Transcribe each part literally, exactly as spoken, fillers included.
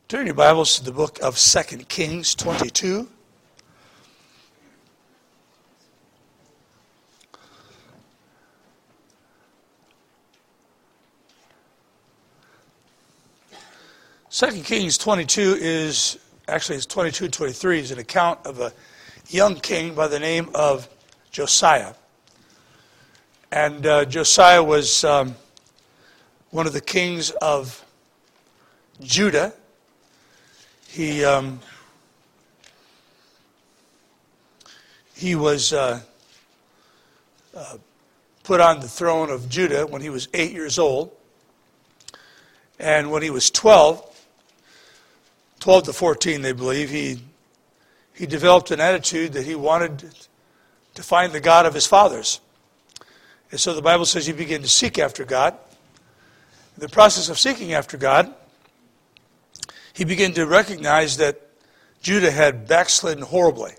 Turn your Bibles to the book of Second Kings twenty-two. Second Kings twenty-two is, actually it's twenty-two and twenty-three, is an account of a young king by the name of Josiah. And uh, Josiah was um, one of the kings of Judah. He um, he was uh, uh, put on the throne of Judah when he was eight years old. And when he was twelve, twelve to fourteen, they believe, he he developed an attitude that he wanted to find the God of his fathers. And so the Bible says he began to seek after God. In the process of seeking after God, he began to recognize that Judah had backslidden horribly.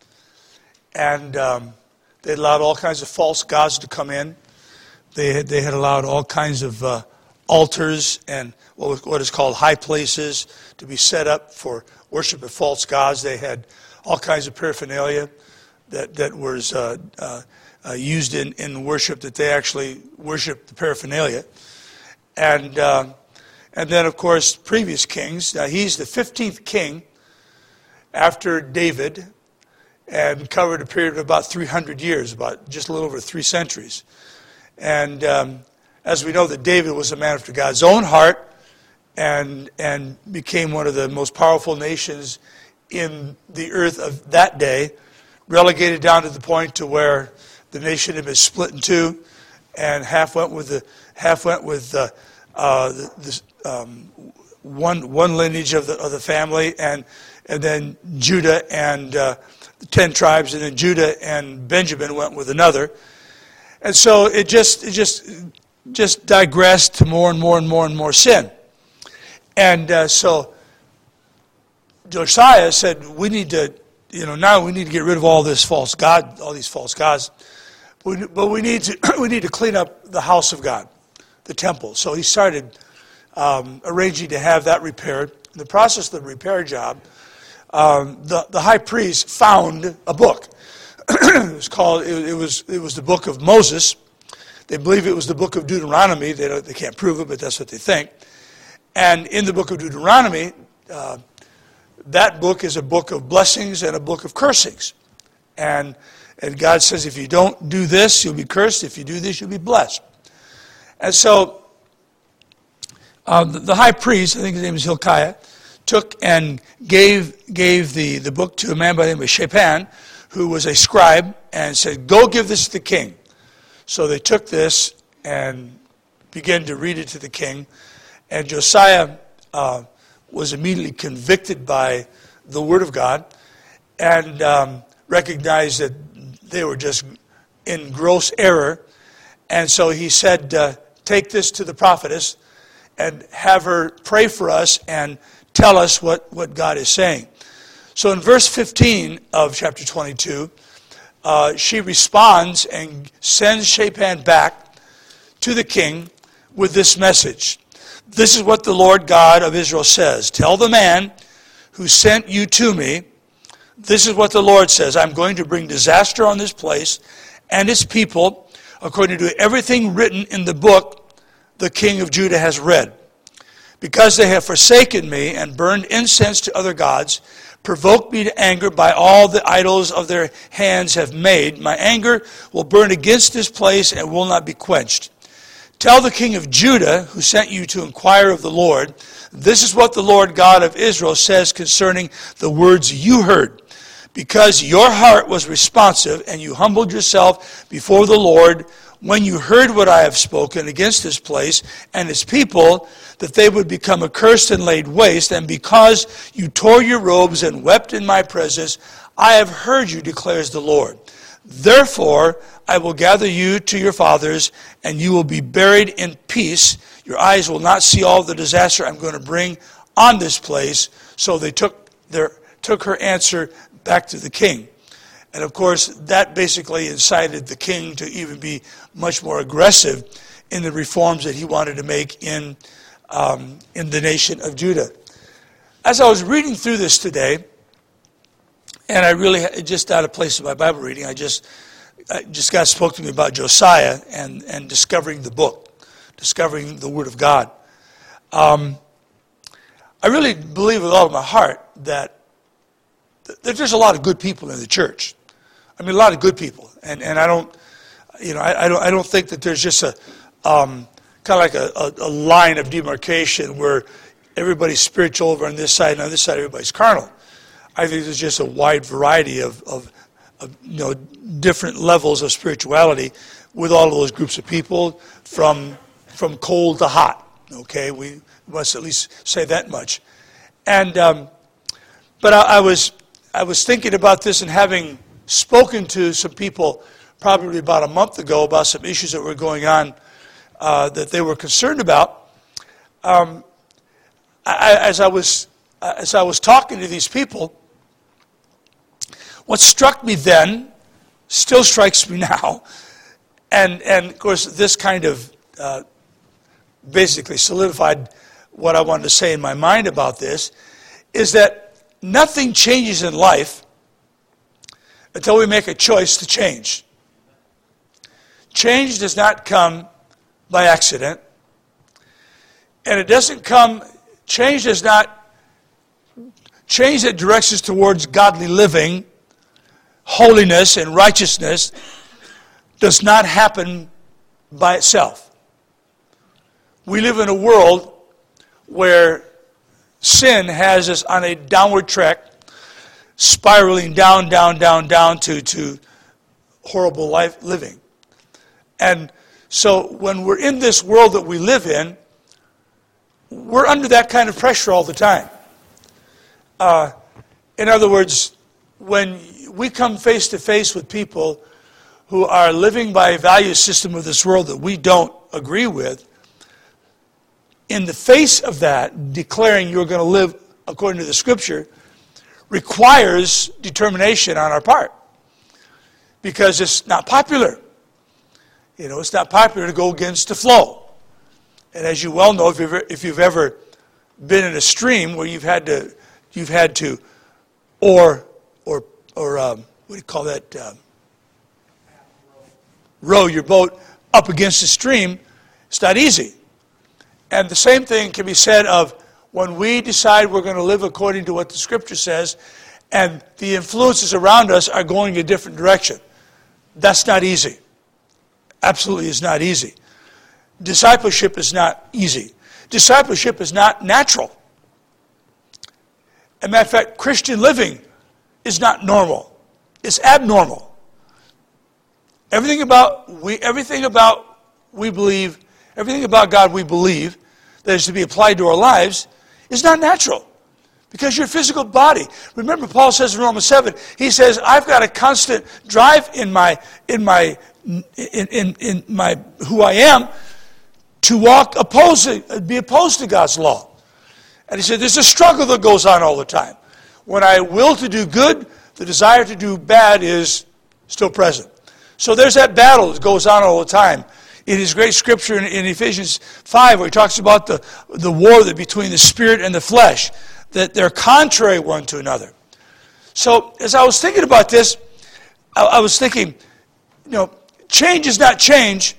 And um, they had allowed all kinds of false gods to come in. They had, they had allowed all kinds of uh, altars and what, was, what is called high places to be set up for worship of false gods. They had all kinds of paraphernalia that, that was uh, uh, uh, used in, in worship, that they actually worshiped the paraphernalia. And... Uh, And then, of course, previous kings. Now, he's the fifteenth king after David and covered a period of about three hundred years, about just a little over three centuries. And um, as we know, that David was a man after God's own heart and, and became one of the most powerful nations in the earth of that day, relegated down to the point to where the nation had been split in two, and half went with the half went with the, uh, the, the Um, one one lineage of the of the family, and and then Judah and uh, the ten tribes, and then Judah and Benjamin went with another, and so it just it just just digressed to more and more and more and more sin, and uh, so Josiah said, we need to, you know, now we need to get rid of all this false god, all these false gods, but we, but we need to we need to clean up the house of God, the temple. So he started Um, arranging to have that repaired. In the process of the repair job, um, the, the high priest found a book. It was called, it, it was it was the book of Moses. They believe it was the book of Deuteronomy. They don't, they can't prove it, but that's what they think. And in the book of Deuteronomy, uh, that book is a book of blessings and a book of cursings. And, and God says, if you don't do this, you'll be cursed. If you do this, you'll be blessed. And so Uh, the, the high priest, I think his name is Hilkiah, took and gave gave the, the book to a man by the name of Shaphan, who was a scribe, and said, go give this to the king. So they took this and began to read it to the king. And Josiah uh, was immediately convicted by the word of God and um, recognized that they were just in gross error. And so he said, uh, take this to the prophetess and have her pray for us and tell us what, what God is saying. So in verse fifteen of chapter twenty-two, uh, she responds and sends Shaphan back to the king with this message. This is what the Lord God of Israel says. Tell the man who sent you to me, this is what the Lord says. I'm going to bring disaster on this place and its people according to everything written in the book the king of Judah has read. Because they have forsaken me and burned incense to other gods, provoked me to anger by all the idols of their hands have made, my anger will burn against this place and will not be quenched. Tell the king of Judah, who sent you to inquire of the Lord, this is what the Lord God of Israel says concerning the words you heard. Because your heart was responsive and you humbled yourself before the Lord, when you heard what I have spoken against this place and its people, that they would become accursed and laid waste, and because you tore your robes and wept in my presence, I have heard you, declares the Lord. Therefore, I will gather you to your fathers, and you will be buried in peace. Your eyes will not see all the disaster I'm going to bring on this place. So they took their took her answer back to the king. And of course, that basically incited the king to even be much more aggressive in the reforms that he wanted to make in um, in the nation of Judah. as I was reading through this today, and I really just out of place in my Bible reading, I just, I just God spoke to me about Josiah and, and discovering the book, discovering the Word of God. Um, I really believe with all of my heart that, that there's a lot of good people in the church. I mean, a lot of good people, and and I don't, you know, I, I don't I don't think that there's just a um, kind of like a, a, a line of demarcation where everybody's spiritual over on this side and on this side everybody's carnal. I think there's just a wide variety of, of, of you know different levels of spirituality with all of those groups of people, from from cold to hot. Okay, we must at least say that much. And um, but I, I was I was thinking about this and having spoken to some people probably about a month ago about some issues that were going on uh, that they were concerned about. Um, I, as I was as I was talking to these people, what struck me then still strikes me now, and and of course this kind of uh, basically solidified what I wanted to say in my mind about this, is that nothing changes in life until we make a choice to change. Change does not come by accident, and it doesn't come, change does not, change that directs us towards godly living, holiness, and righteousness does not happen by itself. We live in a world where sin has us on a downward track, spiraling down, down, down, down to, to horrible life living. And so when we're in this world that we live in, we're under that kind of pressure all the time. Uh, in other words, when we come face to face with people who are living by a value system of this world that we don't agree with, in the face of that, declaring you're going to live according to the Scripture requires determination on our part, because it's not popular. You know, it's not popular to go against the flow. And as you well know, if you've, if you've ever been in a stream where you've had to, you've had to, or or or um, what do you call that? Um, row your boat up against the stream. It's not easy. And the same thing can be said of when we decide we're going to live according to what the Scripture says, and the influences around us are going a different direction. That's not easy. Absolutely is not easy. Discipleship is not easy. Discipleship is not natural. As a matter of fact, Christian living is not normal. It's abnormal. Everything about we everything about we believe, everything about God we believe that is to be applied to our lives is not natural, because your physical body. Remember, Paul says in Romans seven, he says, I've got a constant drive in my in my in in, in my who I am to walk opposed, be opposed to God's law. And he said, there's a struggle that goes on all the time. When I will to do good, the desire to do bad is still present. So there's that battle that goes on all the time. In his great scripture in, in Ephesians five, where he talks about the, the war that between the spirit and the flesh, that they're contrary one to another. So as I was thinking about this, I, I was thinking, you know, change is not change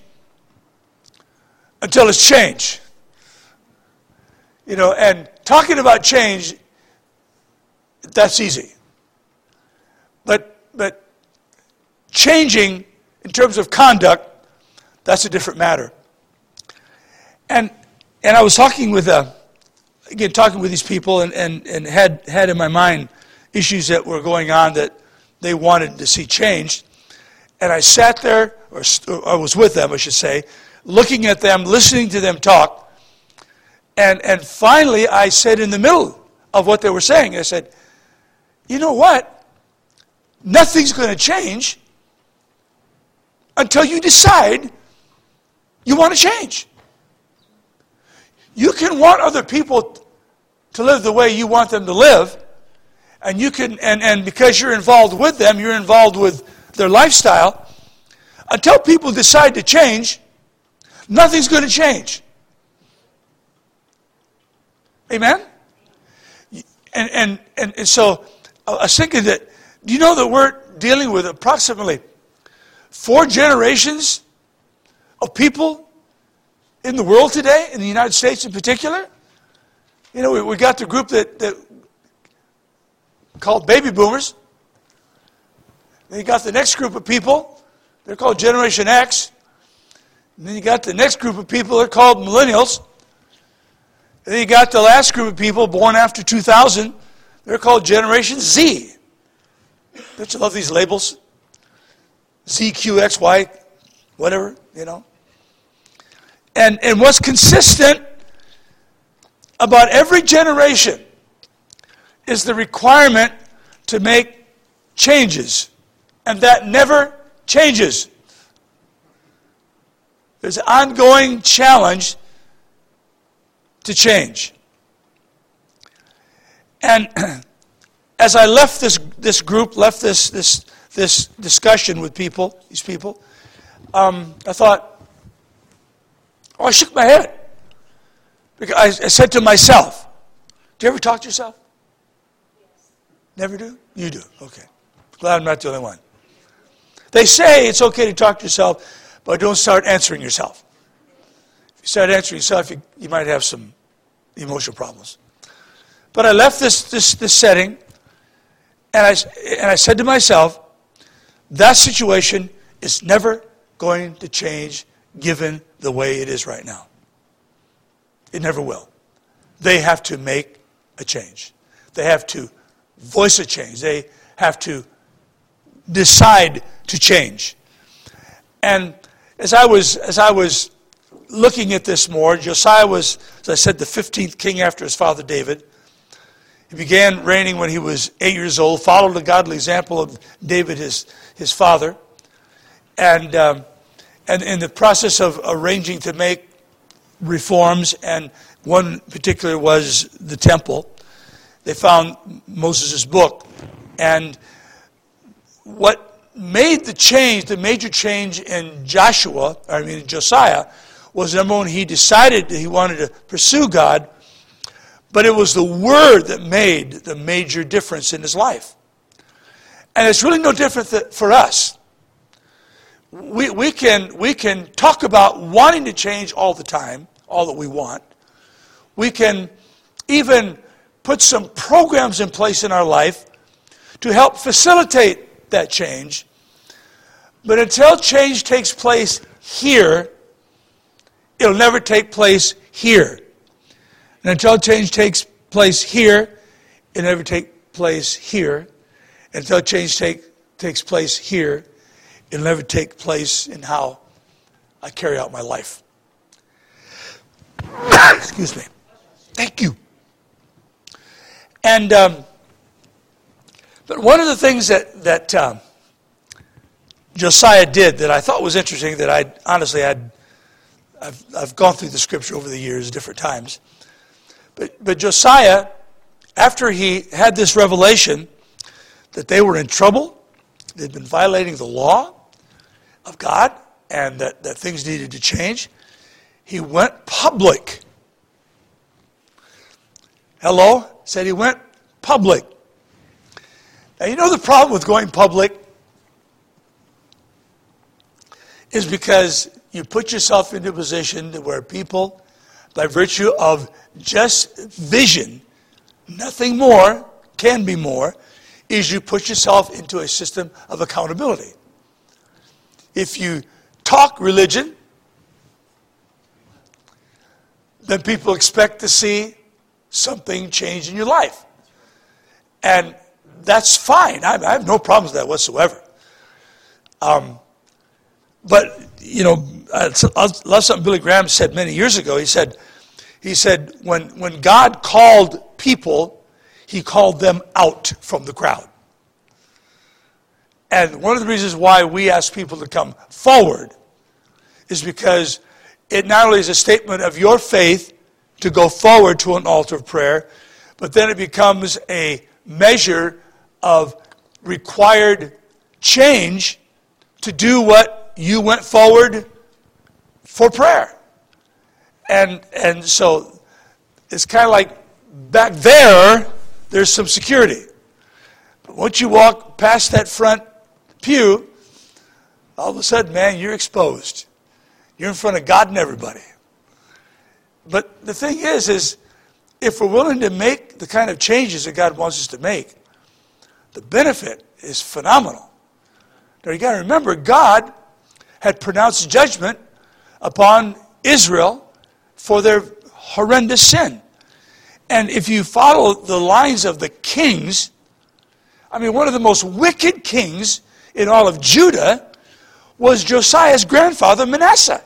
until it's change. You know, and talking about change, that's easy. But but changing in terms of conduct, that's a different matter. And and I was talking with uh, again talking with these people and, and, and had had in my mind issues that were going on that they wanted to see changed. And I sat there, or, or I was with them, I should say, looking at them, listening to them talk. And and finally I said in the middle of what they were saying, I said, you know what? Nothing's going to change until you decide you want to change. You can want other people to live the way you want them to live, and you can and, and because you're involved with them, you're involved with their lifestyle. Until people decide to change, nothing's going to change. Amen? And, and, and, and so I was thinking that, do you know that we're dealing with approximately four generations of people in the world today, in the United States in particular? You know, we, we got the group that, that called baby boomers. Then you got the next group of people, they're called Generation X. And then you got the next group of people, they're called millennials. And then you got the last group of people born after two thousand, they're called Generation Z. Don't you love these labels? Z, Q, X, Y, whatever, you know. And, and what's consistent about every generation is the requirement to make changes. And that never changes. There's an ongoing challenge to change. And as I left this this group, left this this this discussion with people, these people, um, I thought, oh, I shook my head. Because I, I said to myself, do you ever talk to yourself? Yes. Never do? You do, okay. Glad I'm not the only one. They say it's okay to talk to yourself, but don't start answering yourself. If you start answering yourself, you, you might have some emotional problems. But I left this, this, this setting, and I, and I said to myself, that situation is never going to change given the way it is right now. It never will. They have to make a change. They have to voice a change. They have to decide to change. And as I was as I was looking at this more, Josiah was, as I said, the fifteenth king after his father David. He began reigning when he was eight years old, followed the godly example of David, his his father, and um, and in the process of arranging to make reforms, and one particular was the temple. They found Moses' book, and what made the change, the major change in Joshua, I mean in Josiah, was number one, he decided that he wanted to pursue God, but it was the word that made the major difference in his life. And it's really no different th- for us. We, we can we can talk about wanting to change all the time, all that we want. We can even put some programs in place in our life to help facilitate that change. But until change takes place here, it'll never take place here. And until change takes place here, it'll never take place here. And until change take, takes place here, it'll never take place in how I carry out my life. Excuse me. Thank you. And um, but one of the things that that um, Josiah did that I thought was interesting, that I honestly had, I've I've gone through the scripture over the years different times, but but Josiah, after he had this revelation that they were in trouble, they'd been violating the law of God, and that, that things needed to change, he went public. Hello? Said he went public. Now, you know the problem with going public is because you put yourself into a position where people, by virtue of just vision, nothing more, can be more, is you put yourself into a system of accountability. If you talk religion, then people expect to see something change in your life. And that's fine. I, I have no problems with that whatsoever. Um, but, you know, I love something Billy Graham said many years ago. He said, he said, when, when God called people, he called them out from the crowd. And one of the reasons why we ask people to come forward is because it not only is a statement of your faith to go forward to an altar of prayer, but then it becomes a measure of required change to do what you went forward for prayer. And and so it's kind of like back there, there's some security. But once you walk past that front pew, all of a sudden, man, you're exposed. You're in front of God and everybody. But the thing is, is if we're willing to make the kind of changes that God wants us to make, the benefit is phenomenal. Now you got to remember, God had pronounced judgment upon Israel for their horrendous sin. And if you follow the lines of the kings, I mean, one of the most wicked kings in all of Judah was Josiah's grandfather, Manasseh.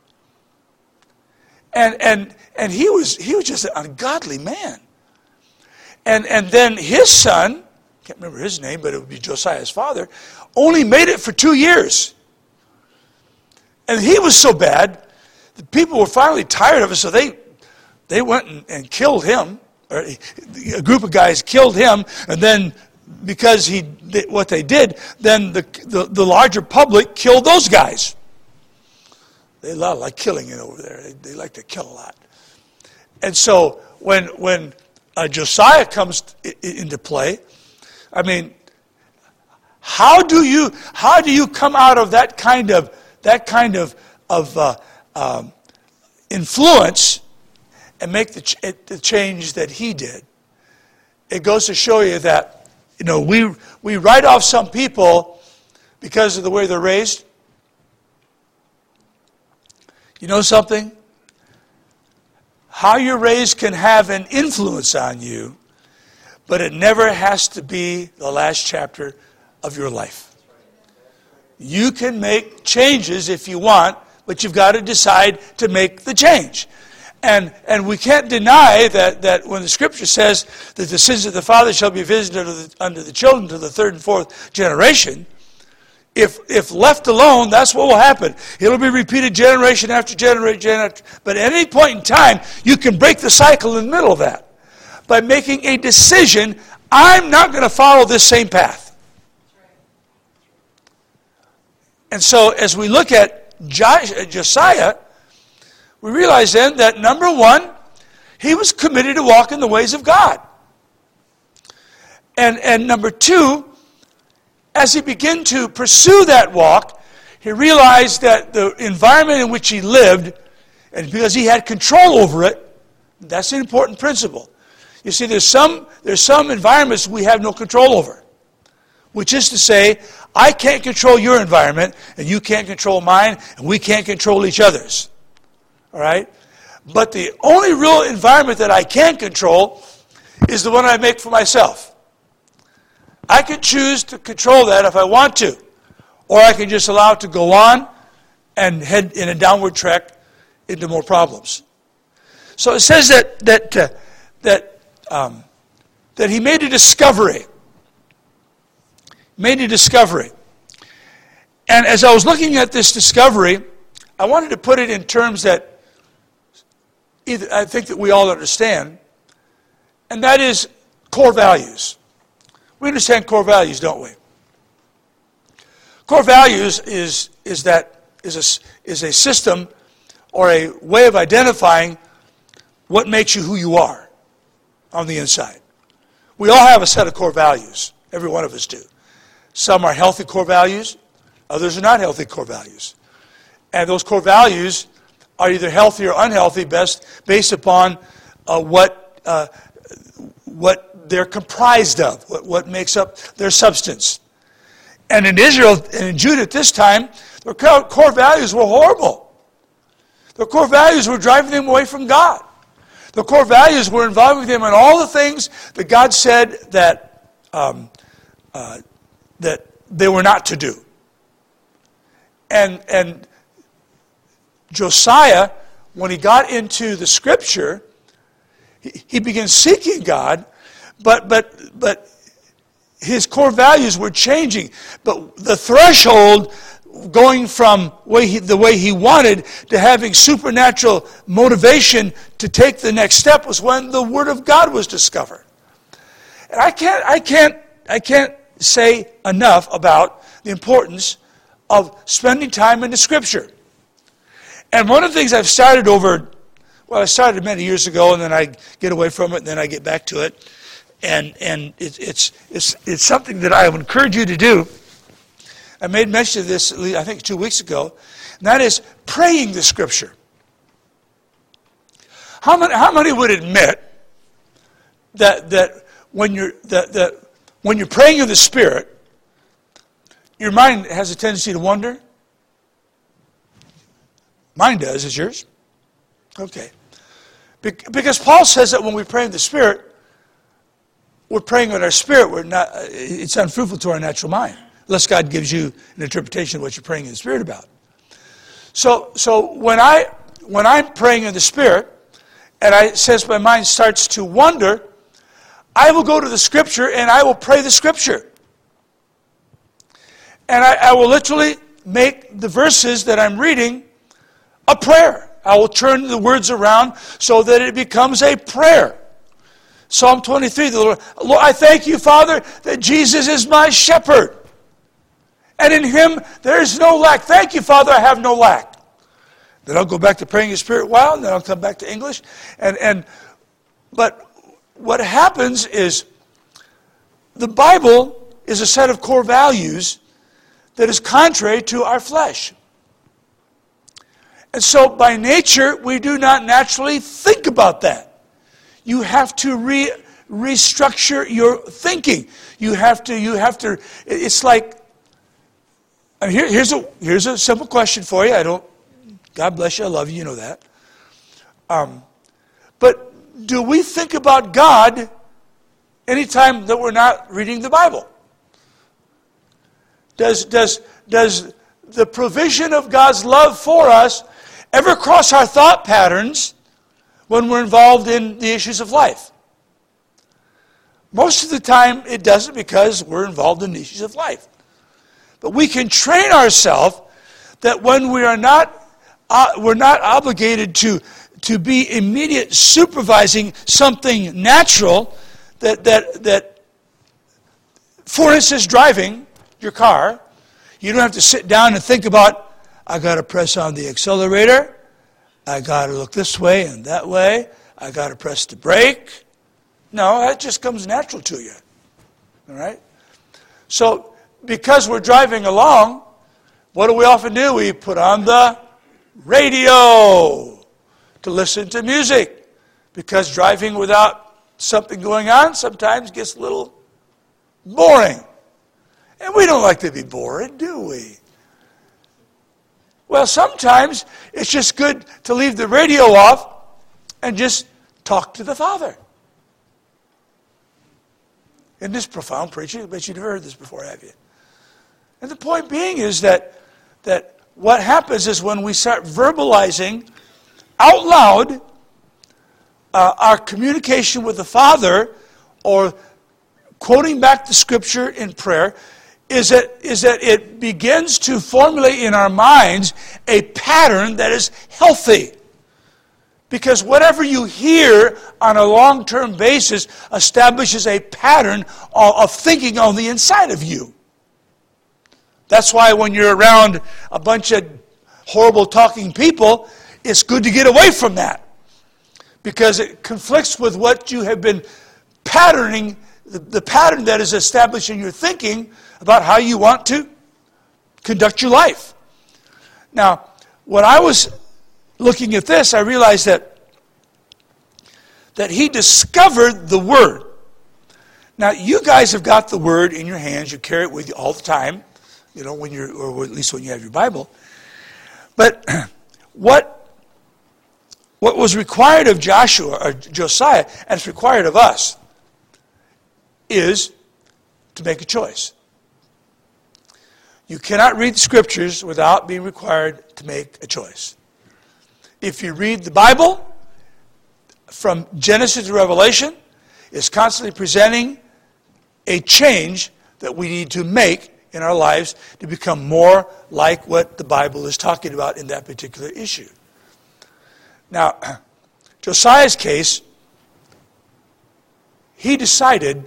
And and and he was he was just an ungodly man. And and then his son, can't remember his name, but it would be Josiah's father, only made it for two years. And he was so bad, the people were finally tired of it, so they they went and, and killed him. Or a group of guys killed him, and then because he did what they did, then the, the, the larger public killed those guys. They like killing it over there. They, they like to kill a lot. And so when when uh, Josiah comes into play, I mean, how do you how do you come out of that kind of that kind of of uh, um, influence and make the, ch- the change that he did? It goes to show you that, you know, we we write off some people because of the way they're raised. You know something? How you're raised can have an influence on you, but it never has to be the last chapter of your life. You can make changes if you want, but you've got to decide to make the change. And and we can't deny that, that when the Scripture says that the sins of the father shall be visited unto the, unto the children to the third and fourth generation, if if left alone, that's what will happen. It'll be repeated generation after generation after. But at any point in time, you can break the cycle in the middle of that by making a decision. I'm not going to follow this same path. And so as we look at Josiah, we realize then that, number one, he was committed to walk in the ways of God. And, and number two, as he began to pursue that walk, he realized that the environment in which he lived, and because he had control over it, that's an important principle. You see, there's some, there's some environments we have no control over, which is to say, I can't control your environment, and you can't control mine, and we can't control each other's. All right? But the only real environment that I can control is the one I make for myself. I can choose to control that if I want to, or I can just allow it to go on and head in a downward trek into more problems. So it says that that uh, that um, that he made a discovery. Made a discovery. And as I was looking at this discovery, I wanted to put it in terms that either I think that we all understand, and that is core values. We understand core values, don't we? Core values is is that is a is a system or a way of identifying what makes you who you are on the inside. We all have a set of core values. Every one of us do. Some are healthy core values, others are not healthy core values. And those core values are either healthy or unhealthy, best based upon uh, what uh, what they're comprised of, what, what makes up their substance. And in Israel and in Judah at this time, their core values were horrible. Their core values were driving them away from God. Their core values were involving them in all the things that God said that um, uh, that they were not to do. And and Josiah, when he got into the Scripture, he, he began seeking God, but but but his core values were changing. But the threshold going from way he, the way he wanted to having supernatural motivation to take the next step was when the Word of God was discovered. And I can't I can't I can't say enough about the importance of spending time in the Scripture. And one of the things I've started over, well, I started many years ago, and then I get away from it, and then I get back to it. and and it, it's it's it's something that I would encourage you to do. I made mention of this, I think, two weeks ago, and that is praying the Scripture. How many how many would admit that that when you're that that when you're praying in the Spirit, your mind has a tendency to wander? Mine does. Is yours? Okay. Because Paul says that when we pray in the Spirit, we're praying with our spirit. We're not. It's unfruitful to our natural mind, unless God gives you an interpretation of what you're praying in the Spirit about. So, so when I when I'm praying in the Spirit, and I sense my mind starts to wander, I will go to the Scripture and I will pray the Scripture, and I, I will literally make the verses that I'm reading a prayer. I will turn the words around so that it becomes a prayer. Psalm twenty-three, the Lord, Lord, I thank you, Father, that Jesus is my shepherd. And in him there is no lack. Thank you, Father, I have no lack. Then I'll go back to praying in Spirit a while, and then I'll come back to English. And and but what happens is the Bible is a set of core values that is contrary to our flesh. And so by nature, we do not naturally think about that. You have to re, restructure your thinking. You have to, you have to, it's like, and here, here's a here's a simple question for you. I don't, God bless you, I love you, you know that. Um, but do we think about God anytime that we're not reading the Bible? Does, does, does the provision of God's love for us ever cross our thought patterns when we're involved in the issues of life? Most of the time it doesn't, because we're involved in the issues of life. But we can train ourselves that when we are not uh, we're not obligated to to be immediate supervising something natural, that that that for instance, driving your car, you don't have to sit down and think about, I got to press on the accelerator, I got to look this way and that way, I got to press the brake. No, that just comes natural to you. All right? So, because we're driving along, what do we often do? We put on the radio to listen to music, because driving without something going on sometimes gets a little boring. And we don't like to be bored, do we? Well, sometimes it's just good to leave the radio off and just talk to the Father. In this profound preaching, I bet you've never heard this before, have you? And the point being is that, that what happens is when we start verbalizing out loud uh, our communication with the Father, or quoting back the Scripture in prayer, is that, is that it begins to formulate in our minds a pattern that is healthy. Because whatever you hear on a long-term basis establishes a pattern of, of thinking on the inside of you. That's why when you're around a bunch of horrible talking people, it's good to get away from that, because it conflicts with what you have been patterning, the, the pattern that is established in your thinking about how you want to conduct your life. Now, when I was looking at this, I realized that that he discovered the Word. Now, you guys have got the Word in your hands. You carry it with you all the time, you know, when you're, or at least when you have your Bible. But what what was required of Joshua or Josiah, and it's required of us, is to make a choice. You cannot read the Scriptures without being required to make a choice. If you read the Bible, from Genesis to Revelation, it's constantly presenting a change that we need to make in our lives to become more like what the Bible is talking about in that particular issue. Now, Josiah's case, he decided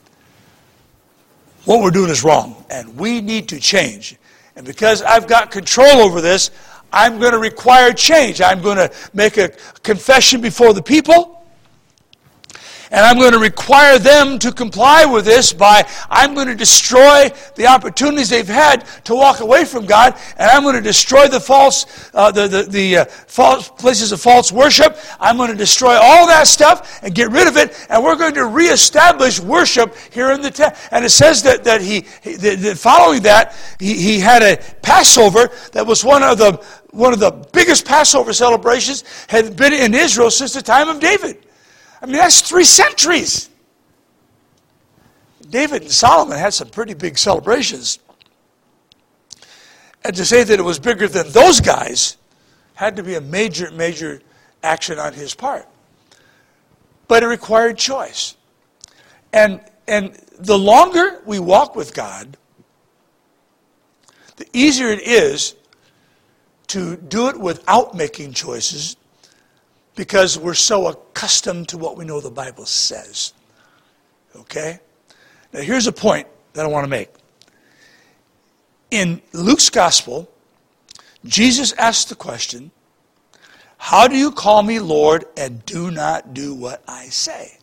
what we're doing is wrong, and we need to change. And because I've got control over this, I'm going to require change. I'm going to make a confession before the people, And I'm going to require them to comply with this by, I'm going to destroy the opportunities they've had to walk away from God, and I'm going to destroy the false, uh, the, the, the uh, false places of false worship. I'm going to destroy all that stuff and get rid of it, and we're going to reestablish worship here in the temple. And it says that, that he, he that following that, he, he had a Passover that was one of the one of the biggest Passover celebrations had been in Israel since the time of David. I mean, that's three centuries. David and Solomon had some pretty big celebrations. And to say that it was bigger than those guys had to be a major, major action on his part. But it required choice. And, and the longer we walk with God, the easier it is to do it without making choices, because we're so accustomed to what we know the Bible says. Okay? Now here's a point that I want to make. In Luke's Gospel, Jesus asked the question, how do you call me Lord and do not do what I say?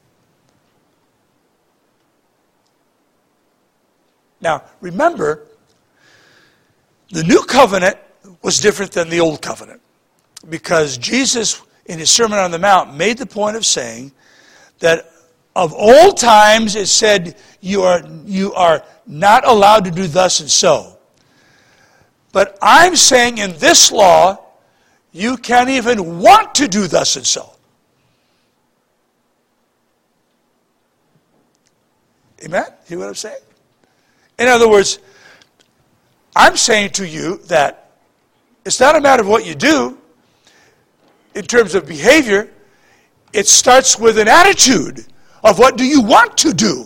Now, remember, the new covenant was different than the old covenant, because Jesus, in his Sermon on the Mount, made the point of saying that of old times it said you are, you are not allowed to do thus and so. But I'm saying in this law, you can't even want to do thus and so. Amen? Hear what I'm saying? In other words, I'm saying to you that it's not a matter of what you do in terms of behavior. It starts with an attitude of what do you want to do.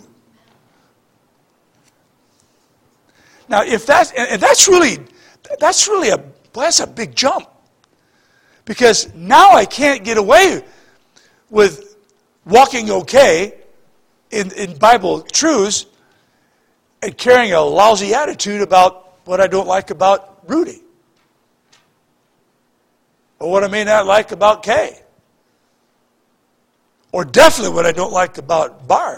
Now, if that's, and that's really, that's really a, well, that's a big jump. Because now I can't get away with walking okay in, in Bible truths and carrying a lousy attitude about what I don't like about Rudy. Or what I may not like about Kay. Or definitely what I don't like about Barb.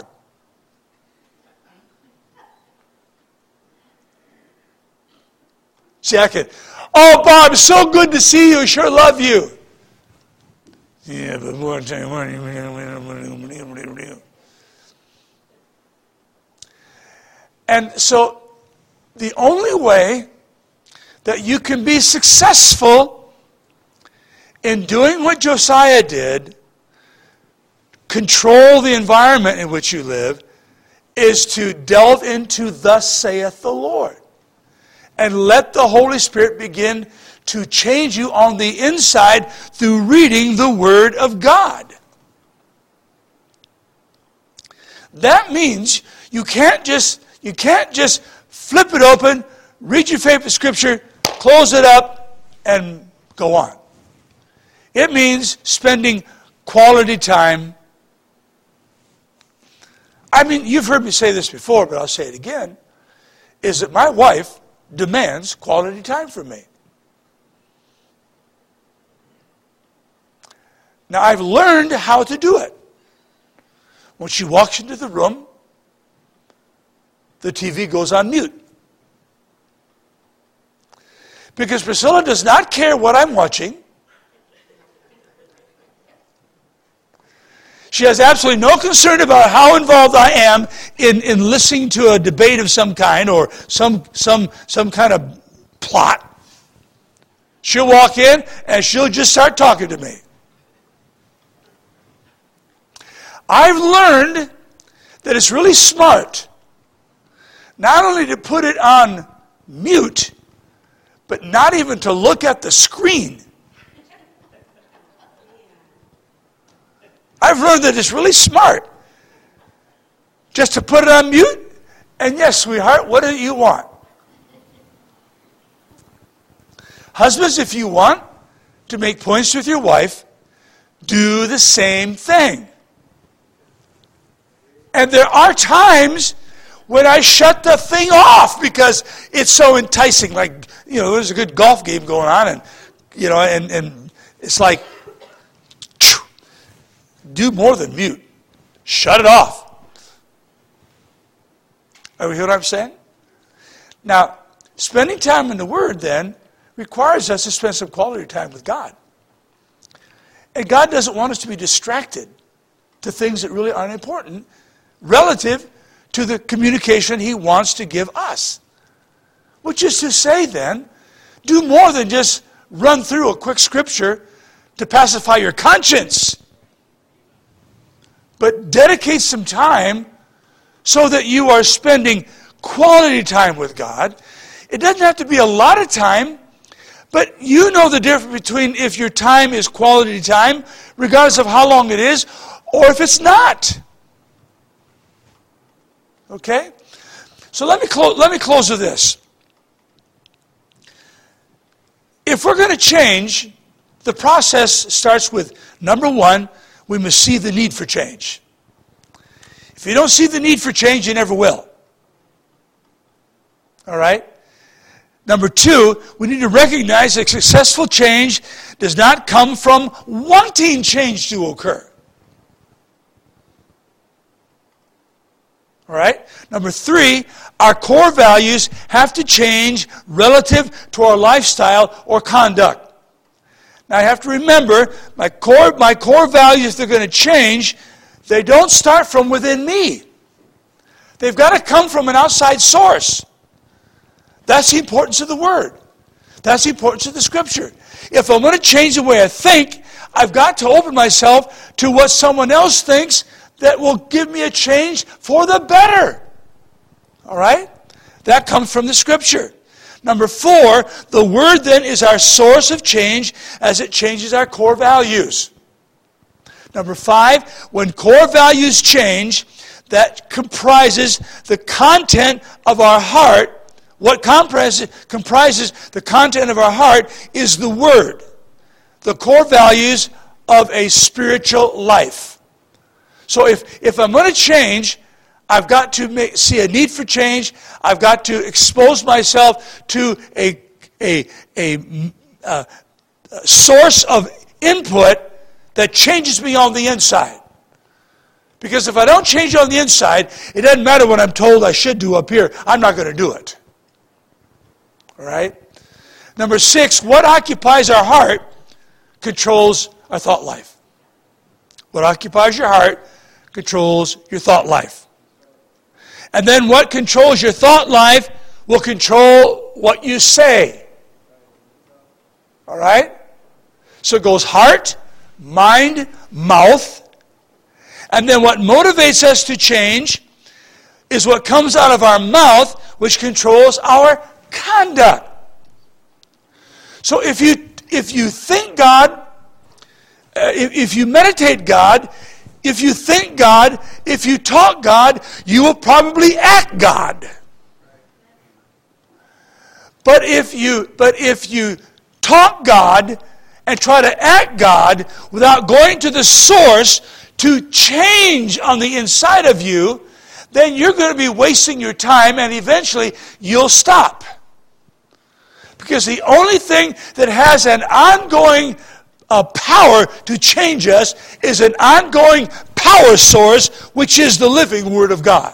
See, I can, oh, Barb, so good to see you. Sure love you. Yeah, but one time. And so, the only way that you can be successful in doing what Josiah did, control the environment in which you live, is to delve into thus saith the Lord. And let the Holy Spirit begin to change you on the inside through reading the Word of God. That means you can't just you can't just flip it open, read your favorite scripture, close it up, and go on. It means spending quality time. I mean, you've heard me say this before, but I'll say it again, is that my wife demands quality time from me. Now, I've learned how to do it. When she walks into the room, the T V goes on mute. Because Priscilla does not care what I'm watching. She has absolutely no concern about how involved I am in, in listening to a debate of some kind or some, some, some kind of plot. She'll walk in and she'll just start talking to me. I've learned that it's really smart not only to put it on mute, but not even to look at the screen. I've learned that it's really smart just to put it on mute, and yes, sweetheart, what do you want? Husbands, if you want to make points with your wife, do the same thing. And there are times when I shut the thing off because it's so enticing. Like, you know, there's a good golf game going on, and, you know, and, and it's like, do more than mute. Shut it off. Are you hear what I'm saying? Now, spending time in the Word then requires us to spend some quality time with God. And God doesn't want us to be distracted to things that really aren't important relative to the communication He wants to give us. Which is to say then, do more than just run through a quick scripture to pacify your conscience. But dedicate some time so that you are spending quality time with God. It doesn't have to be a lot of time, but you know the difference between if your time is quality time, regardless of how long it is, or if it's not. Okay? So let me close, let me close with this. If we're going to change, the process starts with, number one, we must see the need for change. If you don't see the need for change, you never will. All right? Number two, we need to recognize that successful change does not come from wanting change to occur. All right? Number three, our core values have to change relative to our lifestyle or conduct. Now I have to remember, my core, my core values, if they're going to change, they don't start from within me. They've got to come from an outside source. That's the importance of the Word. That's the importance of the Scripture. If I'm going to change the way I think, I've got to open myself to what someone else thinks that will give me a change for the better. All right? That comes from the Scripture. Number four, the Word then is our source of change as it changes our core values. Number five, when core values change, that comprises the content of our heart. What comprises, comprises the content of our heart is the Word. The core values of a spiritual life. So if, if I'm going to change, I've got to make, see a need for change. I've got to expose myself to a, a, a, a, a source of input that changes me on the inside. Because if I don't change on the inside, it doesn't matter what I'm told I should do up here. I'm not going to do it. All right? Number six, what occupies our heart controls our thought life. What occupies your heart controls your thought life. And then what controls your thought life will control what you say. All right? So it goes heart, mind, mouth. And then what motivates us to change is what comes out of our mouth, which controls our conduct. So if you if you think God, uh, if, if you meditate God, if you think God, if you talk God, you will probably act God. But if you but if you talk God and try to act God without going to the source to change on the inside of you, then you're going to be wasting your time and eventually you'll stop. Because the only thing that has an ongoing uh, power to change us is an ongoing power source, which is the living Word of God.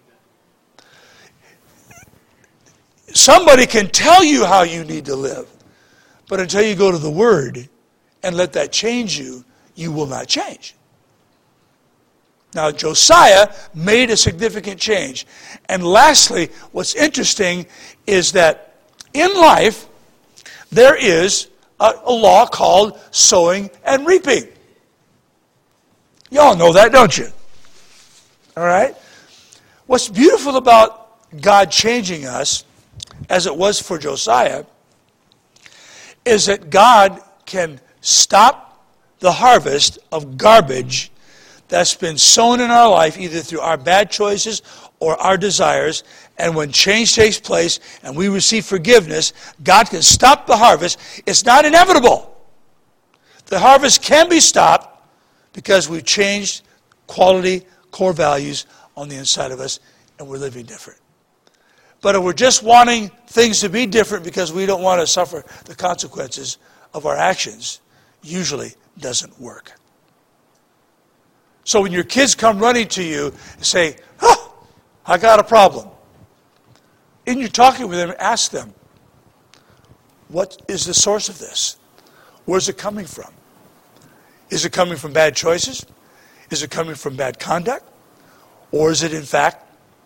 Somebody can tell you how you need to live, but until you go to the Word and let that change you, you will not change. Now, Josiah made a significant change. And lastly, what's interesting is that in life, there is a, a law called sowing and reaping. You all know that, don't you? All right? What's beautiful about God changing us, as it was for Josiah, is that God can stop the harvest of garbage that's been sown in our life, either through our bad choices or our desires. And when change takes place and we receive forgiveness, God can stop the harvest. It's not inevitable. The harvest can be stopped because we've changed quality, core values on the inside of us, and we're living different. But if we're just wanting things to be different because we don't want to suffer the consequences of our actions, usually doesn't work. So when your kids come running to you and say, oh, I got a problem. And you're talking with them, ask them, what is the source of this? Where's it coming from? Is it coming from bad choices? Is it coming from bad conduct? Or is it in fact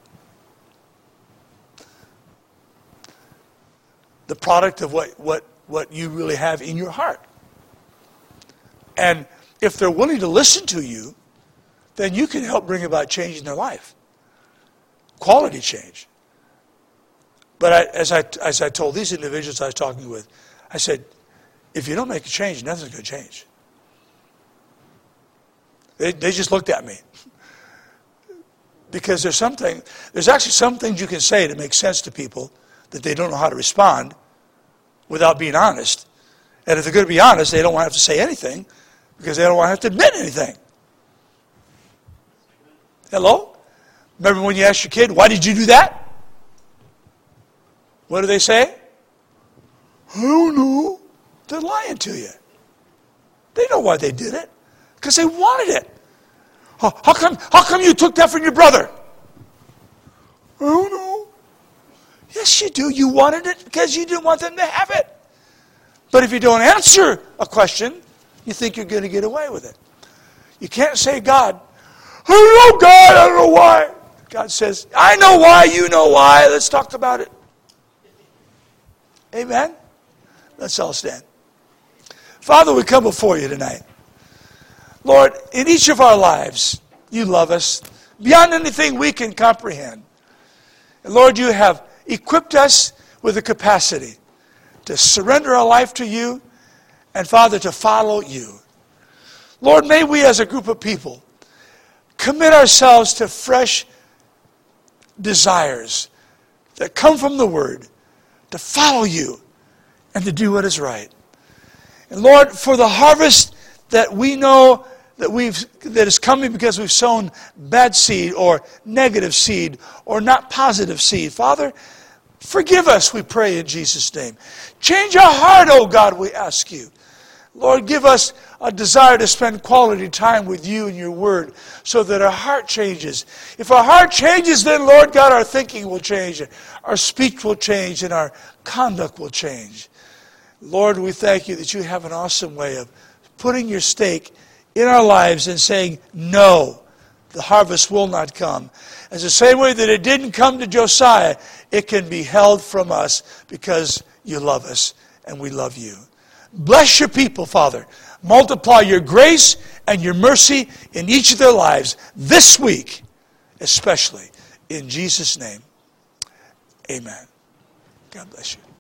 the product of what, what, what you really have in your heart? And if they're willing to listen to you, then you can help bring about change in their life. Quality change. But I, as, I, as I told these individuals I was talking with, I said, if you don't make a change, nothing's going to change. They, they just looked at me. Because there's something, there's actually some things you can say to make sense to people that they don't know how to respond without being honest. And if they're going to be honest, they don't want to have to say anything because they don't want to have to admit anything. Hello? Remember when you asked your kid, why did you do that? What do they say? I don't know. They're lying to you. They know why they did it. Because they wanted it. How, how come, how come you took that from your brother? I don't know. Yes, you do. You wanted it because you didn't want them to have it. But if you don't answer a question, you think you're going to get away with it. You can't say, God, I don't know, God, I don't know why. God says, I know why, you know why. Let's talk about it. Amen? Let's all stand. Father, we come before you tonight. Lord, in each of our lives, you love us beyond anything we can comprehend. And Lord, you have equipped us with the capacity to surrender our life to you and, Father, to follow you. Lord, may we as a group of people commit ourselves to fresh desires that come from the Word to follow you and to do what is right. And Lord, for the harvest that we know that we've that is coming because we've sown bad seed or negative seed or not positive seed, Father, forgive us, we pray in Jesus' name. Change our heart, oh God, we ask you. Lord, give us a desire to spend quality time with you and your word so that our heart changes. If our heart changes, then, Lord God, our thinking will change, our speech will change, and our conduct will change. Lord, we thank you that you have an awesome way of putting your stake in our lives and saying, no, the harvest will not come. As the same way that it didn't come to Josiah, it can be held from us because you love us and we love you. Bless your people, Father. Multiply your grace and your mercy in each of their lives this week, especially in Jesus' name. Amen. God bless you.